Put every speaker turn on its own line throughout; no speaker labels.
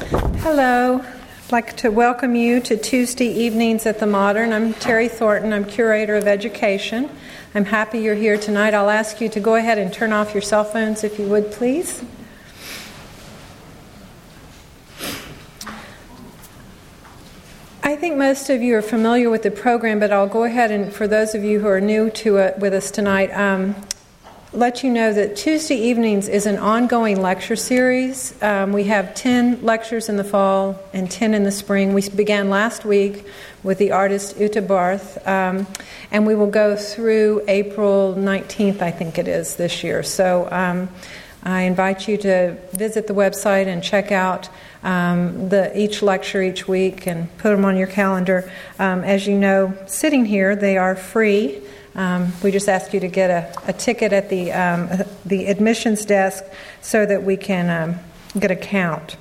Hello. I'd like to welcome you to Tuesday Evenings at the Modern. I'm Terry Thornton. I'm Curator of Education. I'm happy you're here tonight. I'll ask you to go ahead and turn off your cell phones if you would, please. I think most of you are familiar with the program, but I'll go ahead and, for those of you who are new to it with us tonight, let you know that Tuesday Evenings is an ongoing lecture series. We have 10 lectures in the fall and 10 in the spring. We began last week with the artist Uta Barth, and we will go through April 19th, I think it is, this year. So I invite you to visit the website and check out each lecture each week and put them on your calendar. As you know, sitting here, they are free. We just ask you to get a ticket at the admissions desk so that we can get a count.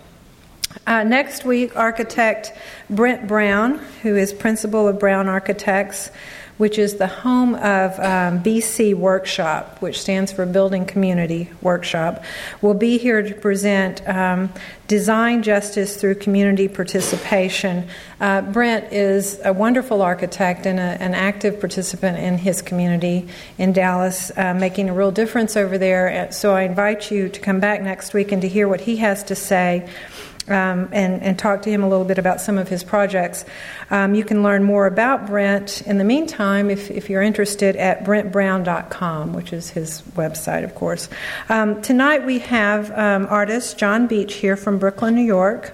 Next week, architect Brent Brown, who is principal of Brown Architects, which is the home of BC Workshop, which stands for Building Community Workshop, will be here to present Design Justice Through Community Participation. Brent is a wonderful architect and an active participant in his community in Dallas, making a real difference over there. So I invite you to come back next week and to hear what he has to say. And talk to him a little bit about some of his projects. You can learn more about Brent in the meantime if you're interested at brentbrown.com, which is his website, of course. Tonight we have artist John Beach here from Brooklyn, New York.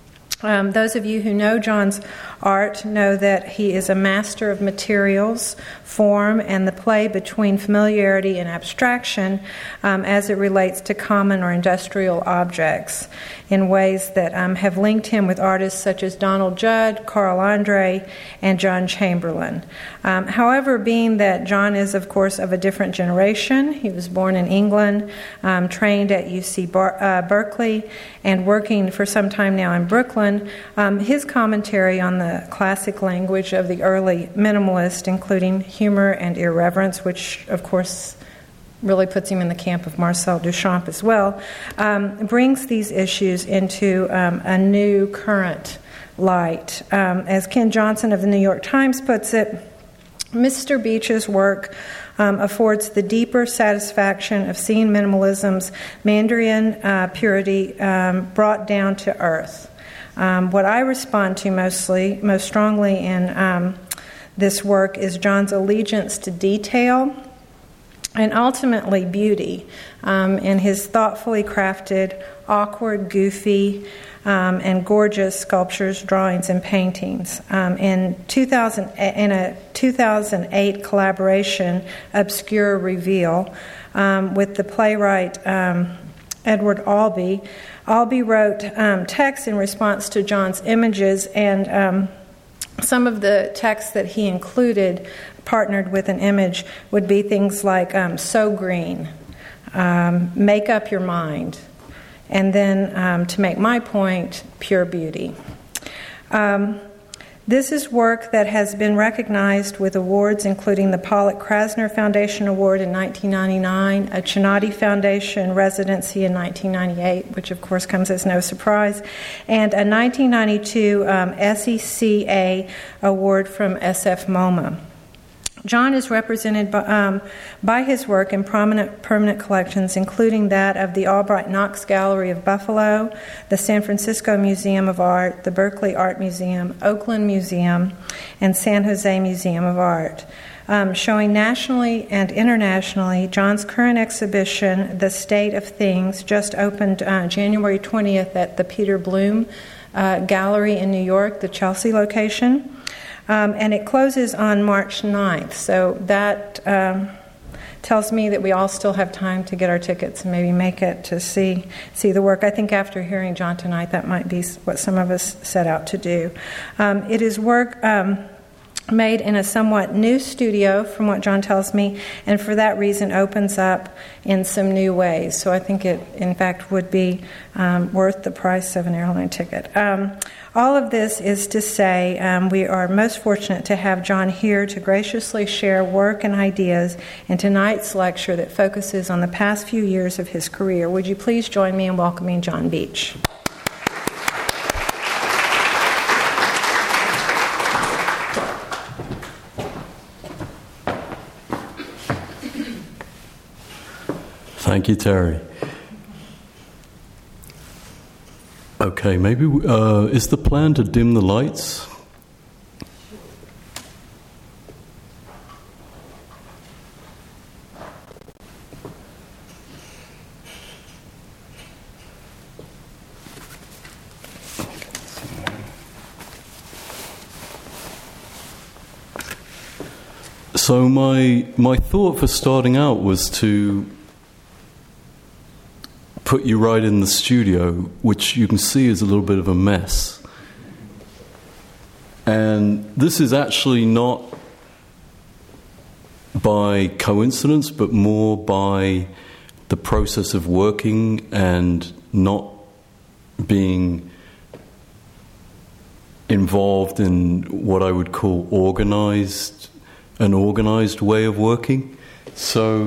Those of you who know John's art know that he is a master of materials, form, and the play between familiarity and abstraction as it relates to common or industrial objects in ways that have linked him with artists such as Donald Judd, Carl Andre, and John Chamberlain. However, being that John is, of course, of a different generation, he was born in England, trained at UC Berkeley, and working for some time now in Brooklyn, his commentary on the classic language of the early minimalist, including humor and irreverence, which, of course, really puts him in the camp of Marcel Duchamp as well, brings these issues into a new current light. As Ken Johnson of the New York Times puts it, Mr. Beach's work affords the deeper satisfaction of seeing minimalism's Mandarin purity brought down to earth. What I respond to most strongly in this work is John's allegiance to detail and ultimately beauty in his thoughtfully crafted, awkward, goofy, and gorgeous sculptures, drawings, and paintings. In a 2008 collaboration, Obscure Reveal, with the playwright Edward Albee, Albee wrote text in response to John's images, and some of the text that he included, partnered with an image, would be things like "so green," "make up your mind," and then, to make my point, "pure beauty." This is work that has been recognized with awards including the Pollock-Krasner Foundation Award in 1999, a Chinati Foundation residency in 1998, which of course comes as no surprise, and a 1992 SECA award from SF MoMA. John is represented by his work in prominent permanent collections, including that of the Albright Knox Gallery of Buffalo, the San Francisco Museum of Art, the Berkeley Art Museum, Oakland Museum, and San Jose Museum of Art. Showing nationally and internationally, John's current exhibition, The State of Things, just opened January 20th at the Peter Bloom Gallery in New York, the Chelsea location. And it closes on March 9th, so that tells me that we all still have time to get our tickets and maybe make it to see the work. I think after hearing John tonight, that might be what some of us set out to do. It is work made in a somewhat new studio, from what John tells me, and for that reason opens up in some new ways. So I think it, in fact, would be worth the price of an airline ticket. All of this is to say we are most fortunate to have John here to graciously share work and ideas in tonight's lecture that focuses on the past few years of his career. Would you please join me in welcoming John Beach?
Thank you, Terry. Okay, maybe is the plan to dim the lights? So my thought for starting out was to put you right in the studio, which you can see is a little bit of a mess. And this is actually not by coincidence, but more by the process of working and not being involved in what I would call an organized way of working. So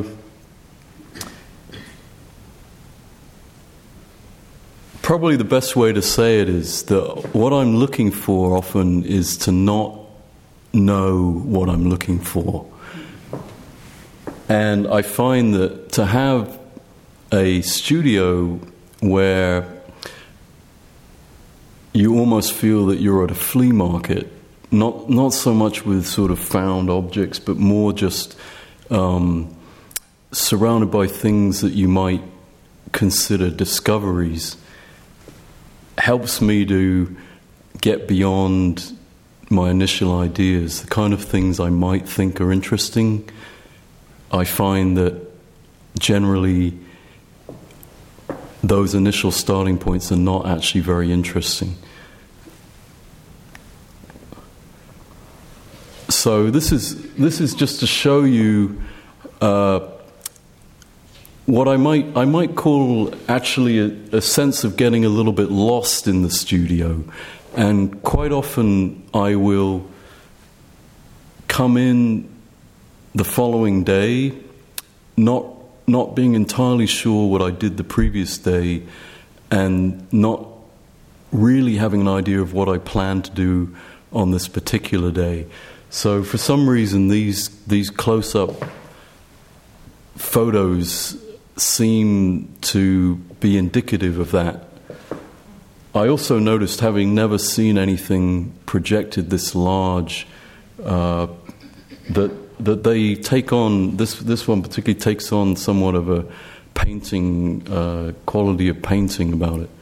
probably the best way to say it is that what I'm looking for often is to not know what I'm looking for. And I find that to have a studio where you almost feel that you're at a flea market, not so much with sort of found objects, but more just surrounded by things that you might consider discoveries, helps me to get beyond my initial ideas, the kind of things I might think are interesting. I find that generally those initial starting points are not actually very interesting. So this is just to show you what I might call actually a sense of getting a little bit lost in the studio. And quite often I will come in the following day not being entirely sure what I did the previous day, and not really having an idea of what I plan to do on this particular day. So for some reason these close-up photos seem to be indicative of that. I also noticed, having never seen anything projected this large, that they take on, this one particularly takes on somewhat of a painting, quality of painting about it.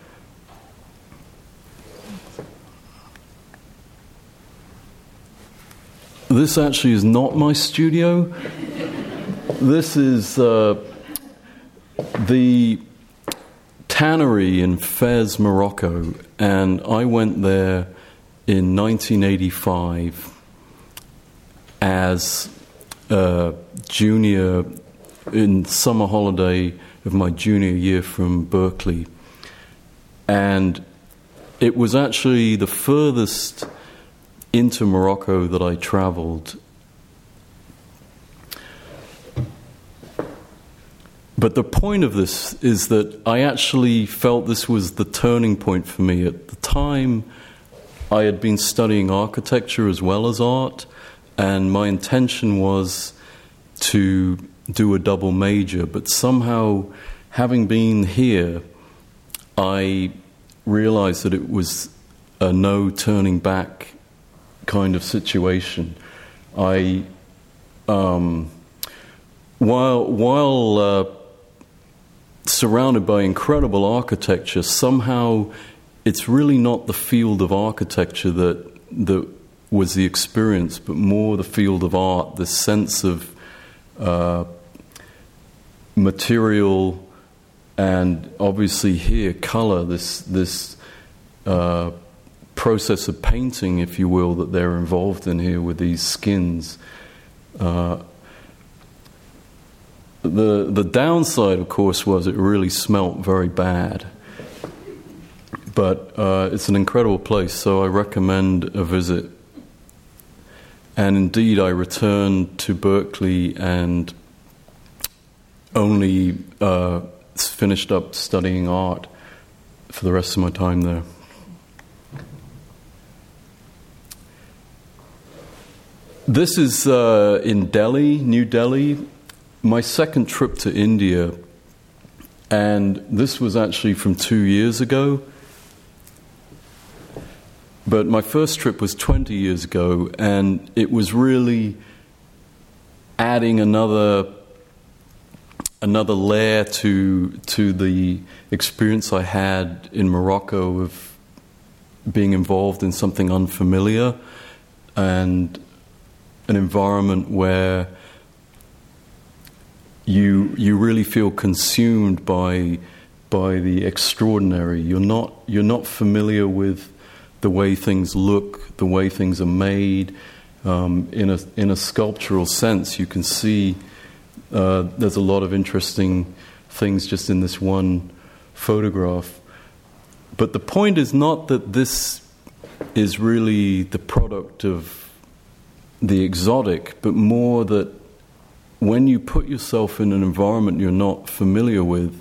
This actually is not my studio. This is the tannery in Fez, Morocco, and I went there in 1985 as a junior, in summer holiday of my junior year from Berkeley. And it was actually the furthest into Morocco that I traveled. But the point of this is that I actually felt this was the turning point for me. At the time, I had been studying architecture as well as art, and my intention was to do a double major. But somehow, having been here, I realized that it was a no turning back kind of situation. While surrounded by incredible architecture, somehow it's really not the field of architecture that was the experience, but more the field of art, this sense of material, and obviously here color, this process of painting, if you will, that they're involved in here with these skins. The downside, of course, was it really smelt very bad. But it's an incredible place, so I recommend a visit. And indeed, I returned to Berkeley and only finished up studying art for the rest of my time there. This is in Delhi, New Delhi. My second trip to India, And this was actually from 2 years ago. But my first trip was 20 years ago, and it was really adding another layer to the experience I had in Morocco of being involved in something unfamiliar and an environment where you really feel consumed by the extraordinary. You're not familiar with the way things look, the way things are made. In a sculptural sense, you can see there's a lot of interesting things just in this one photograph. But the point is not that this is really the product of the exotic, but more that when you put yourself in an environment you're not familiar with,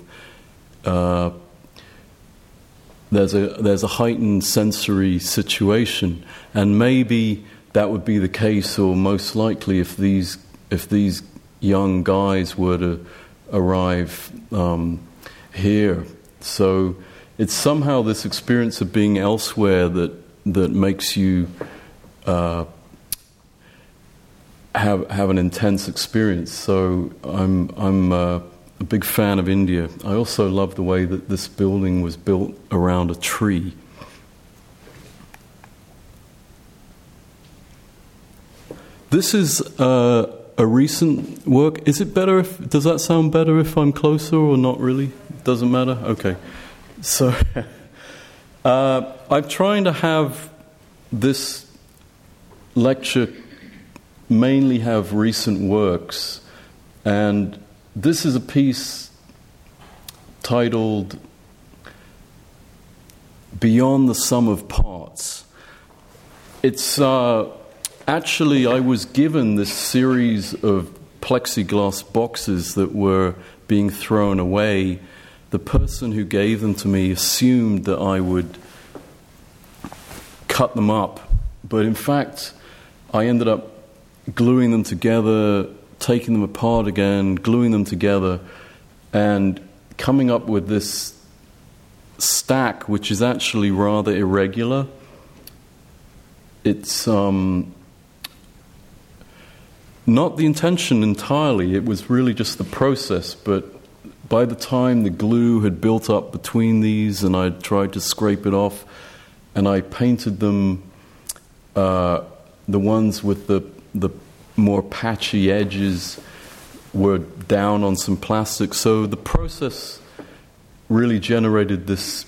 there's a heightened sensory situation, and maybe that would be the case, or most likely, if these young guys were to arrive here. So it's somehow this experience of being elsewhere that makes you have an intense experience. So I'm a big fan of India. I also love the way that this building was built around a tree. This is a recent work. Is it better does that sound better if I'm closer, or not really? Doesn't matter? Okay. So I'm trying to have this lecture mainly have recent works, and this is a piece titled Beyond the Sum of Parts. It's actually, I was given this series of plexiglass boxes that were being thrown away. The person who gave them to me assumed that I would cut them up, but in fact I ended up gluing them together, taking them apart again, gluing them together, and coming up with this stack, which is actually rather irregular. It's not the intention entirely, it was really just the process, but by the time the glue had built up between these and I tried to scrape it off, and I painted them, the ones with the more patchy edges were down on some plastic. So the process really generated this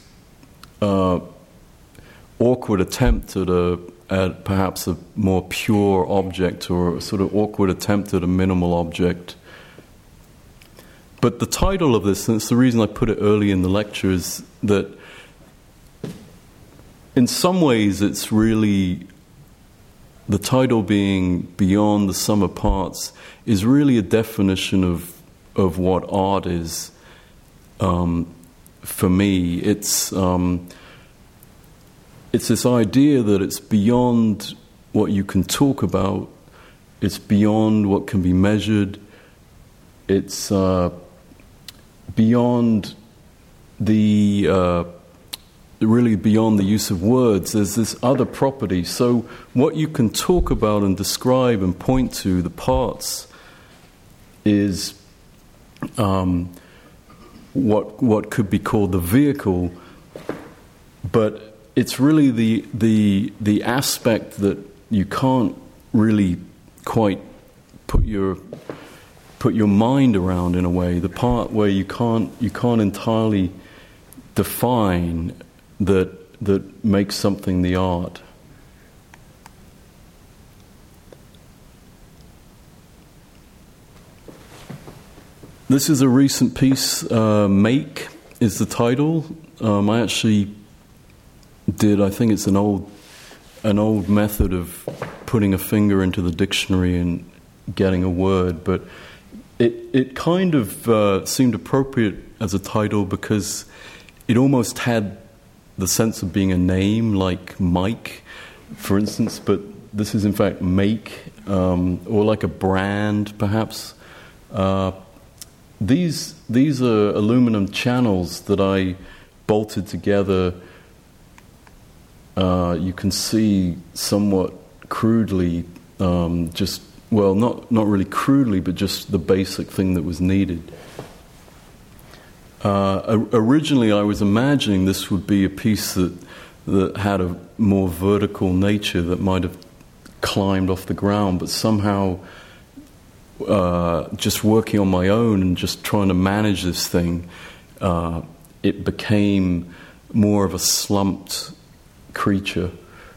awkward attempt at perhaps a more pure object, or a sort of awkward attempt at a minimal object. But the title of this, and it's the reason I put it early in the lecture, is that in some ways it's really, the title being Beyond the Sum of Parts, is really a definition of what art is for me. It's this idea that it's beyond what you can talk about, it's beyond what can be measured, it's beyond really beyond the use of words. There's this other property. So what you can talk about and describe and point to, the parts, is what could be called the vehicle, but it's really the aspect that you can't really quite put your mind around, in a way. The part where you can't entirely define that makes something the art. This is a recent piece. Make is the title. I actually did. I think it's an old method of putting a finger into the dictionary and getting a word, but it kind of seemed appropriate as a title because it almost had the sense of being a name, like Mike, for instance, but this is in fact Make, or like a brand, perhaps. these are aluminum channels that I bolted together. You can see somewhat crudely, not really crudely, but just the basic thing that was needed. Originally, I was imagining this would be a piece that had a more vertical nature that might have climbed off the ground, but somehow just working on my own and just trying to manage this thing, it became more of a slumped creature.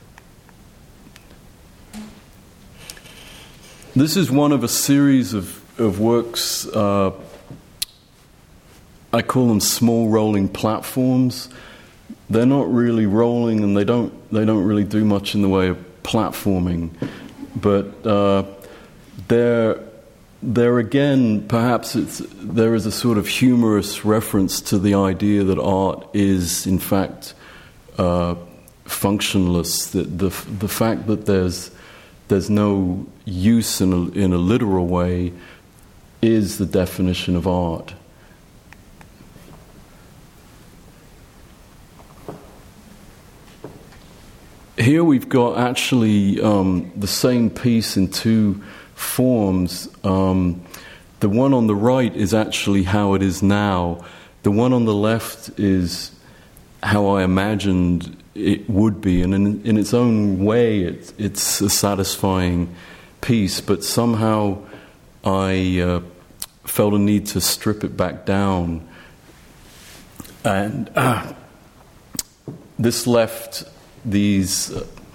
This is one of a series of works. I call them small rolling platforms. They're not really rolling, and they don't really do much in the way of platforming, but there again, perhaps there is a sort of humorous reference to the idea that art is in fact functionless. That the fact that there's no use in a literal way is the definition of art. Here we've got actually the same piece in two forms. The one on the right is actually how it is now. The one on the left is how I imagined it would be, and in its own way, it's a satisfying piece. But somehow, I felt a need to strip it back down, and this left these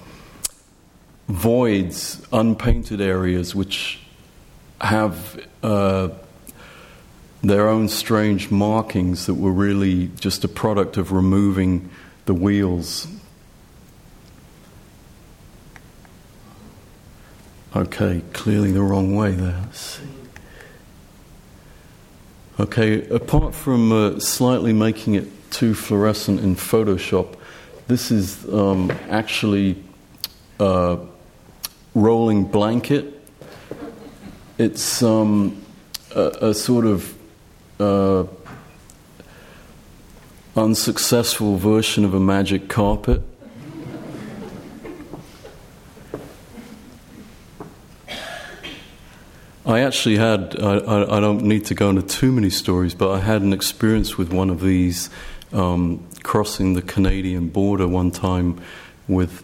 voids, unpainted areas, which have their own strange markings that were really just a product of removing the wheels. Okay, clearly the wrong way there. Let's see. Okay, apart from slightly making it too fluorescent in Photoshop, this is actually a rolling blanket. It's a sort of unsuccessful version of a magic carpet. I actually had, I don't need to go into too many stories, but I had an experience with one of these crossing the Canadian border one time with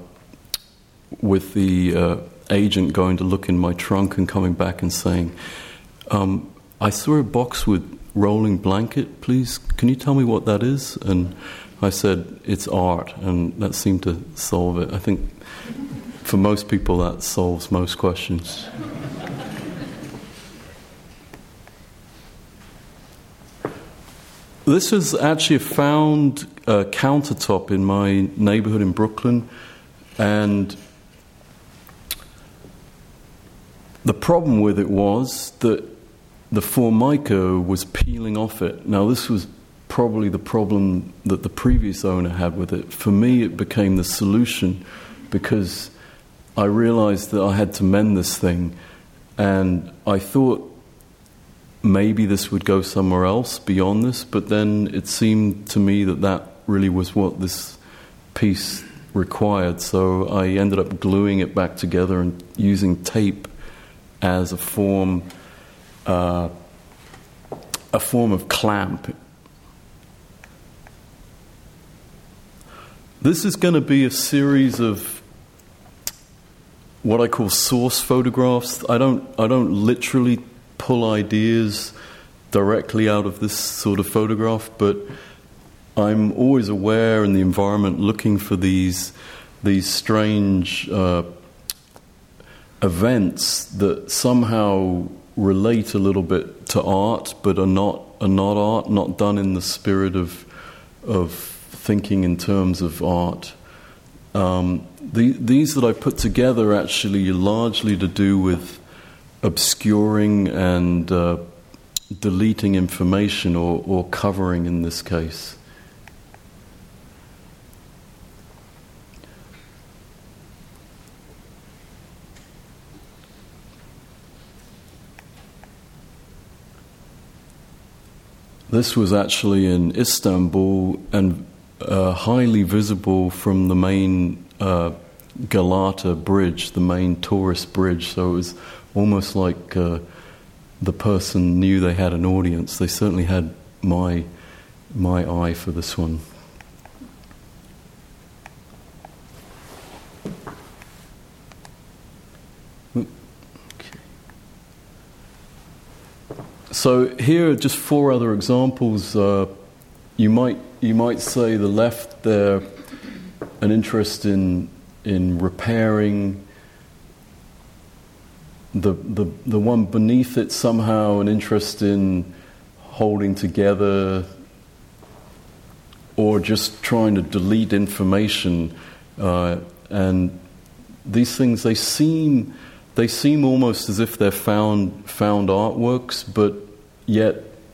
the agent going to look in my trunk and coming back and saying, I saw a box with rolling blanket, please, can you tell me what that is? And I said, it's art, and that seemed to solve it. I think for most people that solves most questions. This is actually a found countertop in my neighborhood in Brooklyn, and the problem with it was that the Formica was peeling off it. Now, this was probably the problem that the previous owner had with it. For me, it became the solution because I realized that I had to mend this thing, and I thought maybe this would go somewhere else beyond this, but then it seemed to me that that really was what this piece required. So I ended up gluing it back together and using tape as a form of clamp. This is going to be a series of what I call source photographs. I don't literally pull ideas directly out of this sort of photograph, but I'm always aware in the environment looking for these strange events that somehow relate a little bit to art, but are not art, not done in the spirit of thinking in terms of art. These that I put together actually are largely to do with obscuring and deleting information or covering in this case. This was actually in Istanbul and highly visible from the main Galata bridge, the main tourist bridge. So it was almost like the person knew they had an audience. They certainly had my eye for this one. So here are just 4 other examples. You might say the left there, an interest in repairing. The one beneath it somehow an interest in holding together, or just trying to delete information. And these things, they seem almost as if they're found artworks, but yet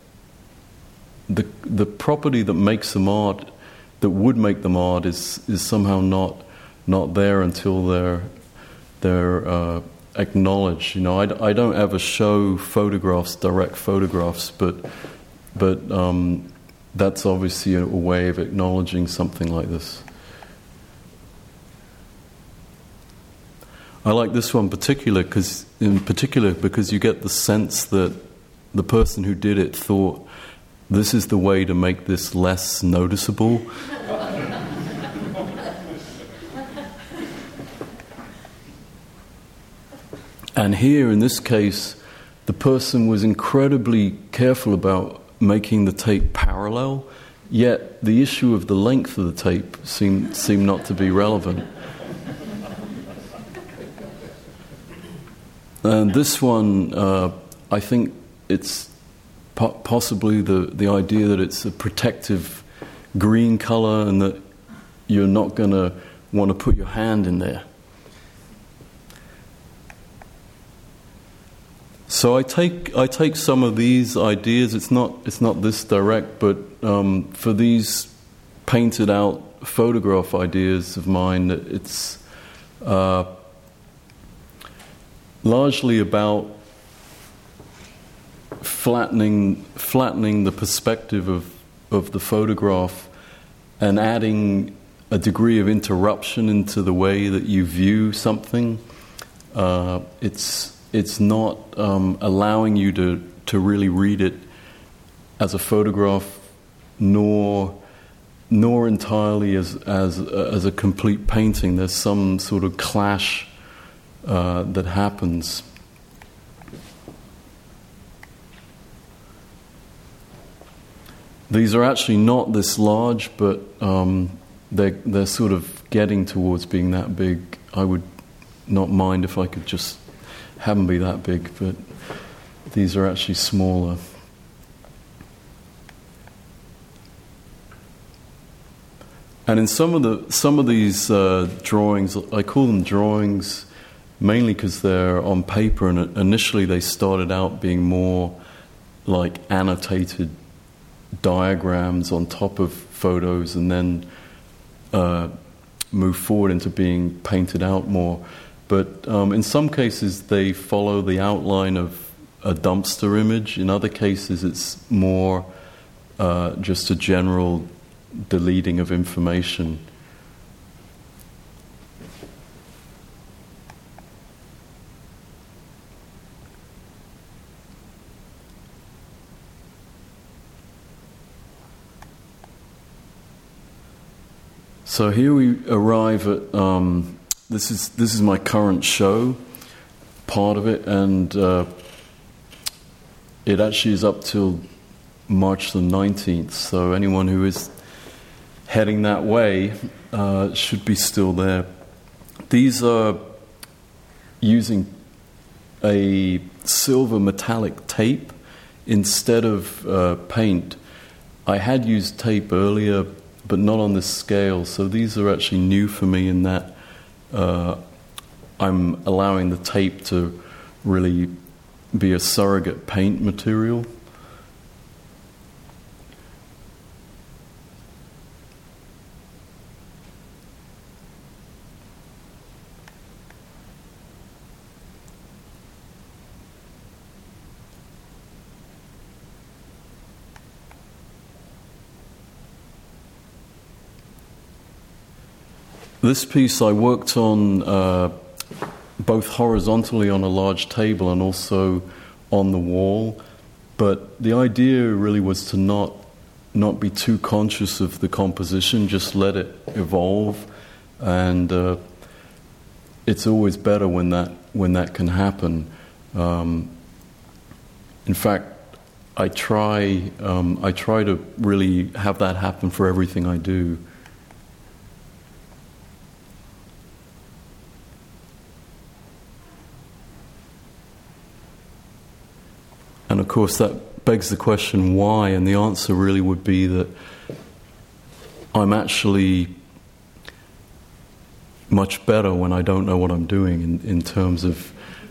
the property that makes them art, that would make them art, is somehow not there until they're acknowledged. You know, I don't ever show photographs, direct photographs, but that's obviously a way of acknowledging something like this. I like this one in particular because you get the sense that the person who did it thought, this is the way to make this less noticeable. And here, in this case, the person was incredibly careful about making the tape parallel, yet the issue of the length of the tape seemed not to be relevant. And this one, I think it's possibly the idea that it's a protective green color and that you're not going to want to put your hand in there. So I take some of these ideas. It's not this direct, but for these painted out photograph ideas of mine, it's largely about flattening the perspective of the photograph and adding a degree of interruption into the way that you view something. It's not allowing you to really read it as a photograph, nor entirely as a complete painting. There's some sort of clash that happens. These are actually not this large, but they're sort of getting towards being that big. I would not mind if I could just have them be that big, but these are actually smaller. And in some of these drawings, I call them drawings mainly because they're on paper, and initially they started out being more like annotated diagrams on top of photos, and then move forward into being painted out more. But in some cases they follow the outline of a dumpster image. In other cases it's more just a general deleting of information. So here we arrive at this is my current show, part of it, and it actually is up till March the 19th. So anyone who is heading that way should be still there. These are using a silver metallic tape instead of paint. I had used tape earlier, but not on this scale. So these are actually new for me in that I'm allowing the tape to really be a surrogate paint material. This piece I worked on both horizontally on a large table and also on the wall, but the idea really was to not be too conscious of the composition, just let it evolve, and it's always better when that can happen. In fact, I try to really have that happen for everything I do. And of course that begs the question why, and the answer really would be that I'm actually much better when I don't know what I'm doing in terms of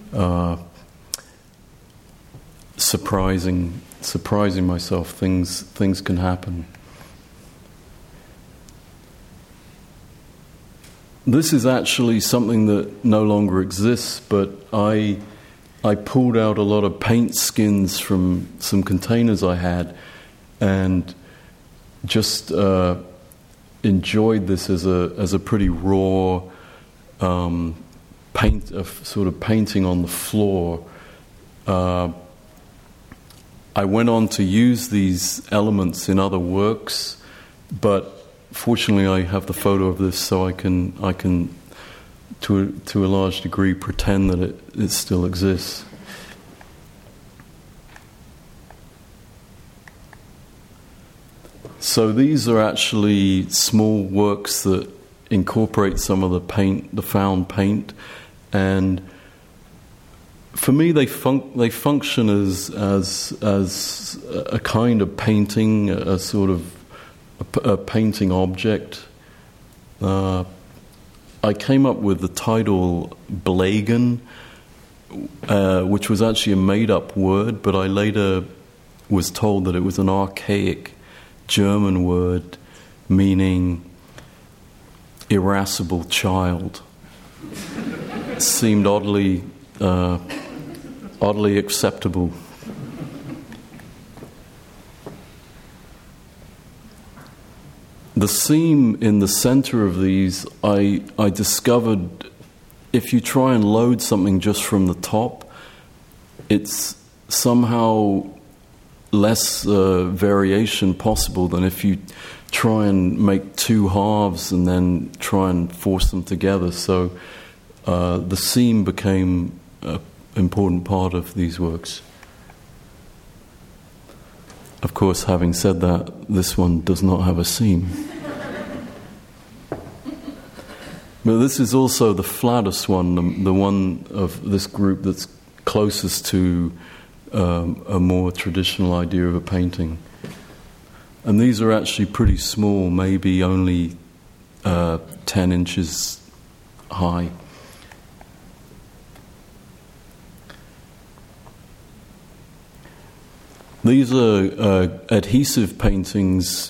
surprising myself. Things can happen. This is actually something that no longer exists, but I pulled out a lot of paint skins from some containers I had and just enjoyed this as a pretty raw sort of painting on the floor. I went on to use these elements in other works, but fortunately I have the photo of this, so I can to a large degree pretend that it still exists. So these are actually small works that incorporate some of the found paint, and for me they function as a kind of painting, a sort of a painting object. I came up with the title Blagen, which was actually a made-up word, but I later was told that it was an archaic German word meaning irascible child. It seemed oddly acceptable. The seam in the center of these, I discovered if you try and load something just from the top, it's somehow less variation possible than if you try and make two halves and then try and force them together. So the seam became an important part of these works. Of course, having said that, this one does not have a seam. But this is also the flattest one, the one of this group that's closest to a more traditional idea of a painting. And these are actually pretty small, maybe only 10 inches high. These are adhesive paintings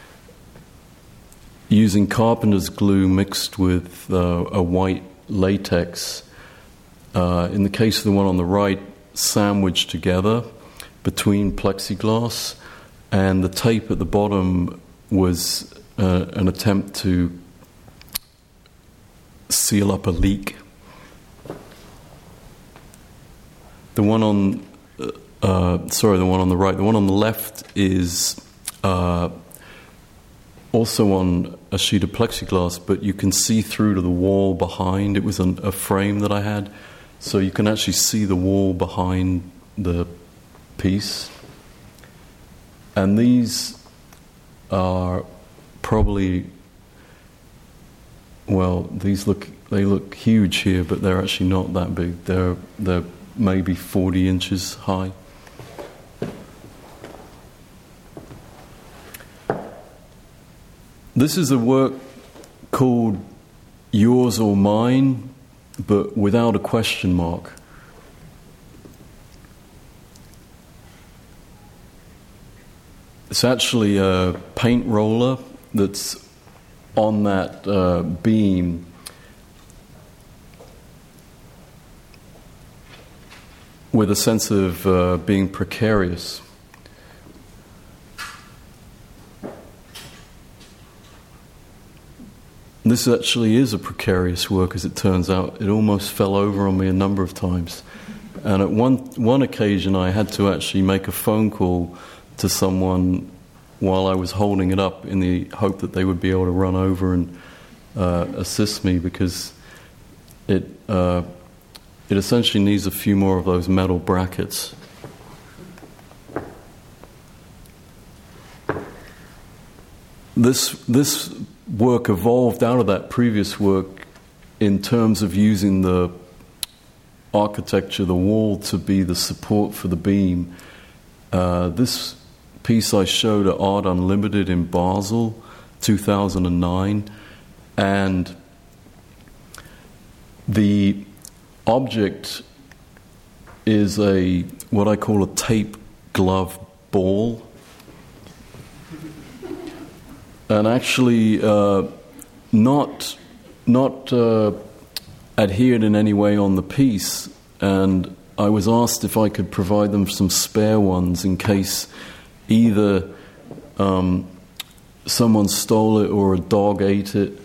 using carpenter's glue mixed with a white latex. In the case of the one on the right, sandwiched together between plexiglass, and the tape at the bottom was an attempt to seal up a leak. The one on the one on the right. The one on the left is also on a sheet of plexiglass, but you can see through to the wall behind. It was a frame that I had, so you can actually see the wall behind the piece. And these are probably, they look huge here, but they're actually not that big. They're maybe 40 inches high. This is a work called Yours or Mine, but without a question mark. It's actually a paint roller that's on that beam. With a sense of being precarious. This actually is a precarious work, as it turns out. It almost fell over on me a number of times. And at one occasion, I had to actually make a phone call to someone while I was holding it up in the hope that they would be able to run over and assist me, because it essentially needs a few more of those metal brackets. This work evolved out of that previous work in terms of using the architecture, the wall, to be the support for the beam. This piece I showed at Art Unlimited in Basel, 2009, and the object is what I call a tape glove ball. And actually not adhered in any way on the piece, and I was asked if I could provide them some spare ones in case either someone stole it or a dog ate it.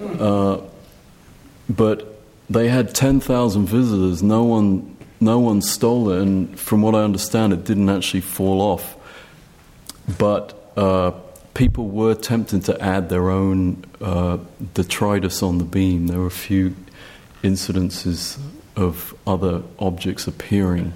But they had 10,000 visitors. No one stole it, and from what I understand, it didn't actually fall off. But people were tempted to add their own detritus on the beam. There were a few incidences of other objects appearing.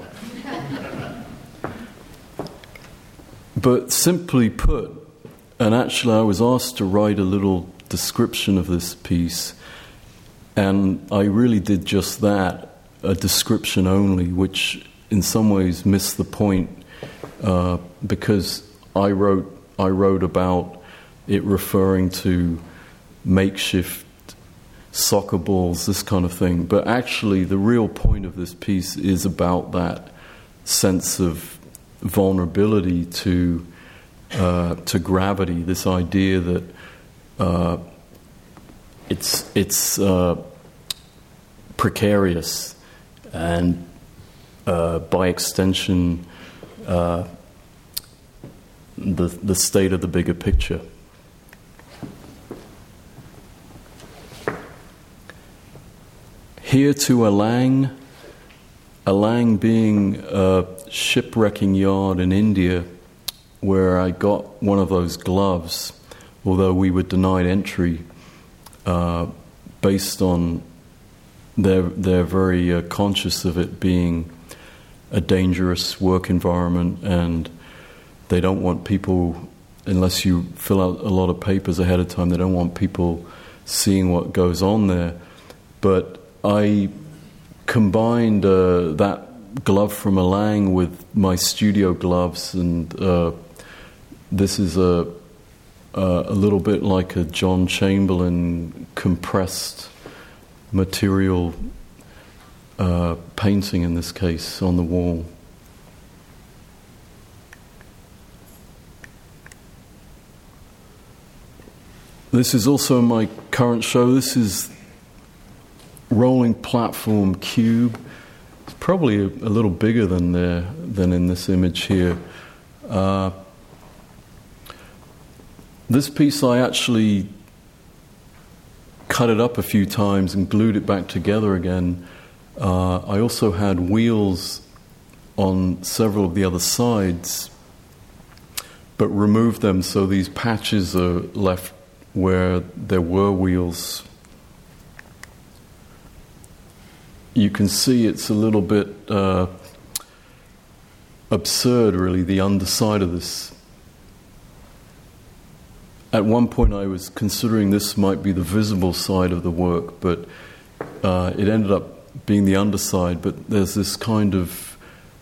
But simply put, and actually I was asked to write a little description of this piece, and I really did just that, a description only, which in some ways missed the point, because I wrote about it referring to makeshift soccer balls, this kind of thing. But actually, the real point of this piece is about that sense of vulnerability to gravity. This idea that it's precarious, and by extension, the state of the bigger picture. Here to Alang being a shipwrecking yard in India, where I got one of those gloves, although we were denied entry based on they're very conscious of it being a dangerous work environment, and they don't want people, unless you fill out a lot of papers ahead of time, they don't want people seeing what goes on there. But I combined that glove from Alang with my studio gloves, and this is a little bit like a John Chamberlain compressed material painting, in this case, on the wall. This is also my current show. This is rolling platform cube. It's probably a little bigger than in this image here. This piece, I actually cut it up a few times and glued it back together again. I also had wheels on several of the other sides, but removed them, so these patches are left where there were wheels. You can see it's a little bit absurd, really, the underside of this. At one point I was considering this might be the visible side of the work, but it ended up being the underside. But there's this kind of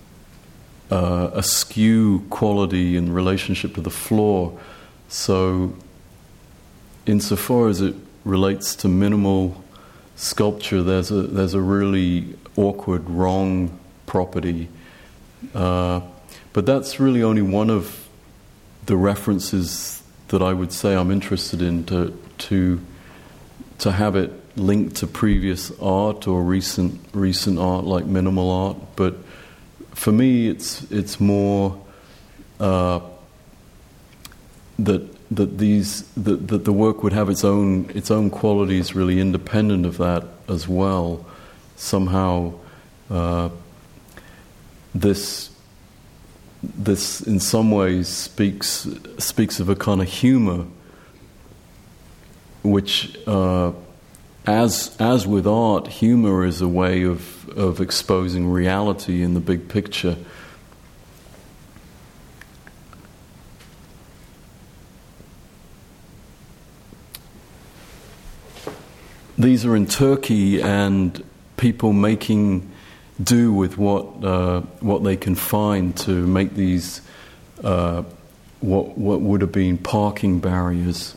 askew quality in relationship to the floor. So insofar as it relates to minimal sculpture, there's a really awkward, wrong property. But that's really only one of the references that I would say I'm interested in, to have it linked to previous art or recent art like minimal art. But for me, it's more that that the work would have its own qualities, really independent of that as well. Somehow, this in some ways speaks of a kind of humor, which, as with art, humor is a way of exposing reality in the big picture. These are in Turkey, and people making do with what they can find to make these what would have been parking barriers.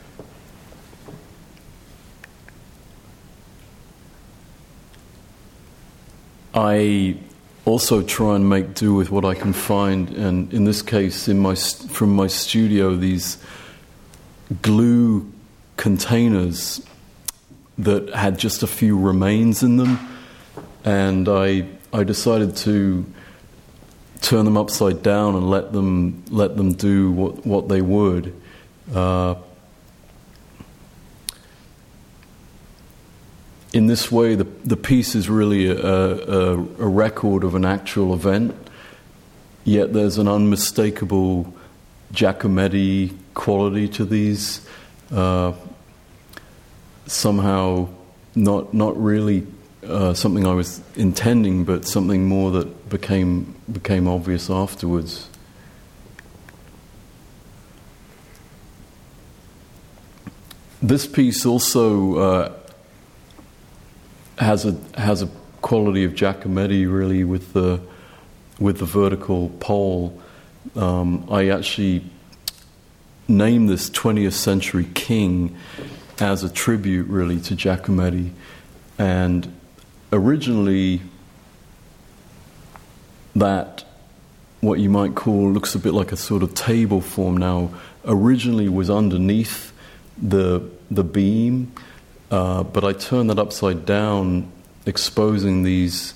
I also try and make do with what I can find, and in this case, from my studio, these glue containers that had just a few remains in them, and I decided to turn them upside down and let them do what they would. In this way, the piece is really a record of an actual event, yet there's an unmistakable Giacometti quality to these. Somehow, not really something I was intending, but something more that became obvious afterwards. This piece also has a quality of Giacometti, really, with the vertical pole. I actually named this 20th Century King as a tribute, really, to Giacometti. And originally, that, what you might call, looks a bit like a sort of table form now, originally was underneath the beam, but I turned that upside down, exposing these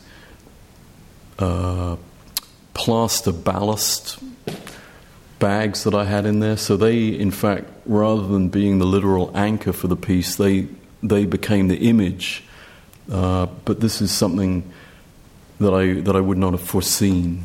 plaster ballast bags that I had in there. So they, in fact, rather than being the literal anchor for the piece, they became the image. But this is something that I would not have foreseen.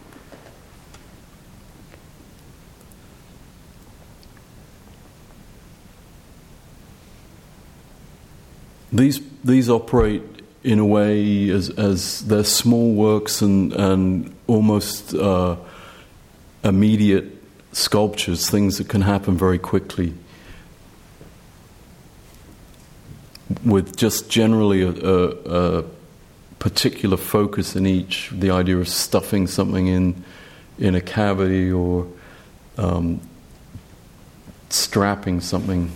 These operate in a way as they're small works and almost immediate sculptures, things that can happen very quickly, with just generally a particular focus in each, the idea of stuffing something in a cavity or strapping something.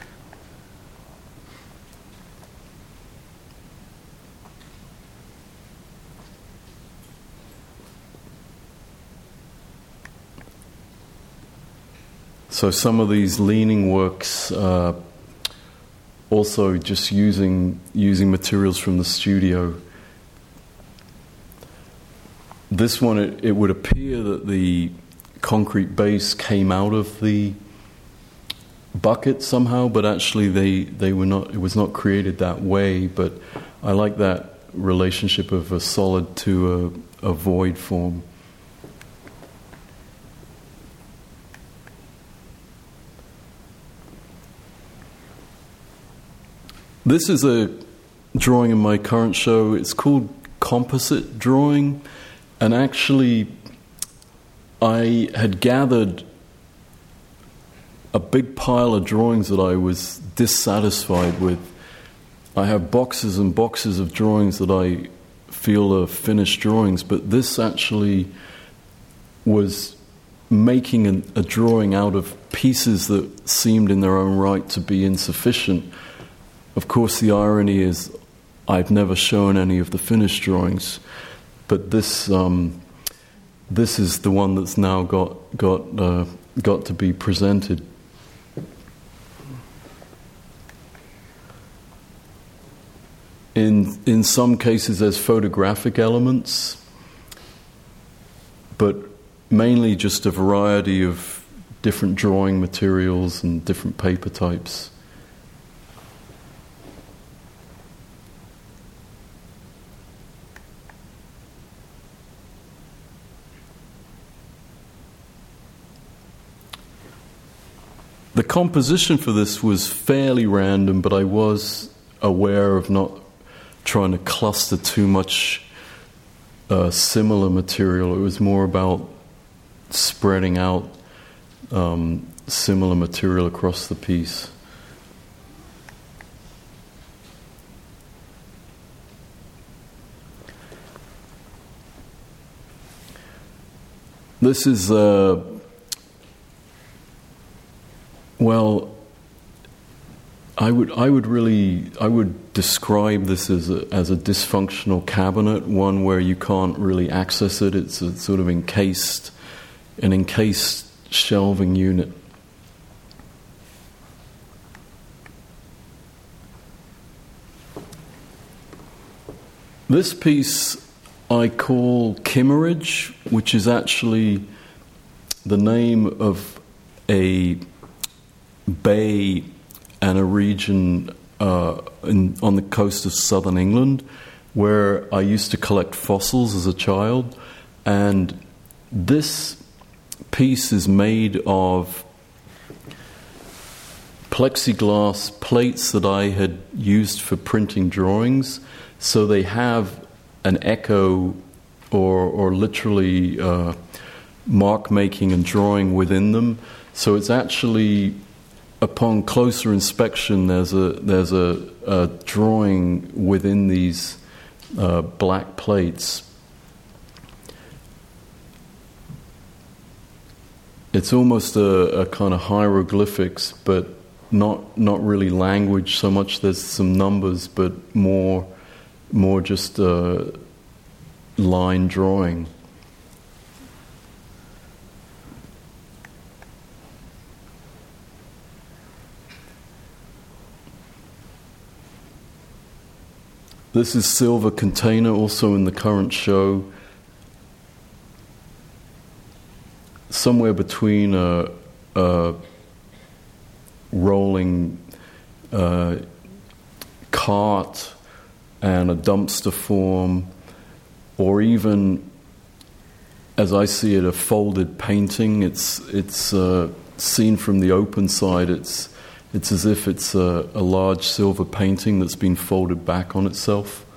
So some of these leaning works, also just using materials from the studio. This one, it would appear that the concrete base came out of the bucket somehow, but actually they were not. It was not created that way. But I like that relationship of a solid to a void form. This is a drawing in my current show. It's called Composite Drawing, and actually I had gathered a big pile of drawings that I was dissatisfied with. I have boxes and boxes of drawings that I feel are finished drawings, but this actually was making a drawing out of pieces that seemed in their own right to be insufficient. Of course, the irony is I've never shown any of the finished drawings, but this is the one that's now got to be presented. In some cases, there's photographic elements, but mainly just a variety of different drawing materials and different paper types. The composition for this was fairly random, but I was aware of not trying to cluster too much similar material. It was more about spreading out similar material across the piece. This is well, I would describe this as a dysfunctional cabinet, one where you can't really access it. It's a sort of an encased shelving unit. This piece I call Kimmeridge, which is actually the name of a bay and a region on the coast of southern England where I used to collect fossils as a child. And this piece is made of plexiglass plates that I had used for printing drawings, so they have an echo or literally mark making and drawing within them. So it's actually, upon closer inspection, there's a drawing within these black plates. It's almost a kind of hieroglyphics, but not really language so much. There's some numbers, but more just line drawing. This is Silver Container, also in the current show. Somewhere between a rolling cart and a dumpster form, or even, as I see it, a folded painting. It's seen from the open side. It's as if it's a large silver painting that's been folded back on itself.